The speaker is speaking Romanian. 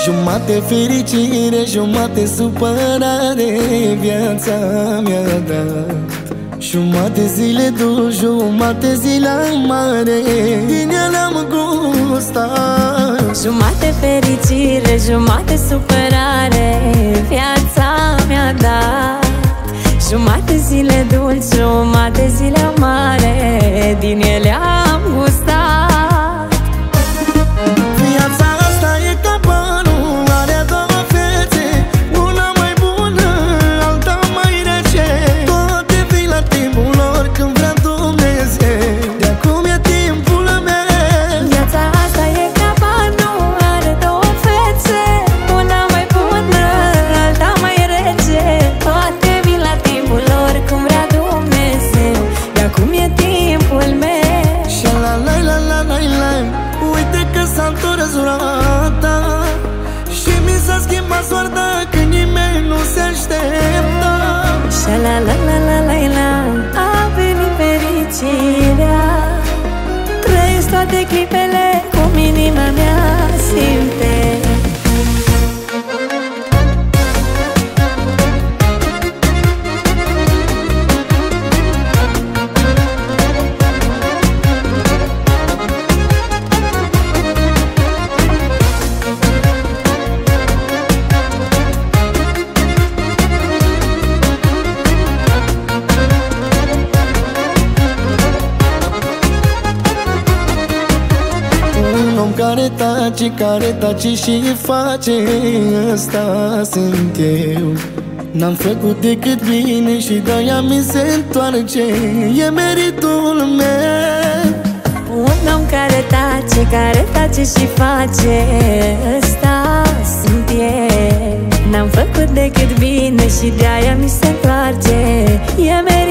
Jumate fericire, jumate supărare, viața mi-a dat. Jumate zile dulci, jumate zile amare, din ele am gustat. Jumate fericire, jumate supărare, viața mi-a dat. Jumate zile dulci, jumate zile amare, din ele am gustat. Viața asta e ca banul, are două fețe, una mai bună, alta mai rece. Toate vin la timpul lor când vrea Dumnezeu, de acum e timpul meu. Viața asta e ca banul, are două fețe, una mai bună, alta mai rece. Toate vin la timpul lor când vrea Dumnezeu, de acum e timpul meu. Și la la la la la la, uite că s-a întors roata și mi s-a schimbat soarta când nimeni nu se aștepta. Și la la la la la la, a venit fericirea. Trăiesc toate clipele cum inima mea simte. Care tace și face, ăsta sunt eu. N-am făcut decât bine și de-aia mi se întoarce, e meritul meu. Un om care tace și face, ăsta sunt eu. N-am făcut decât bine și de-aia mi se întoarce, e meritul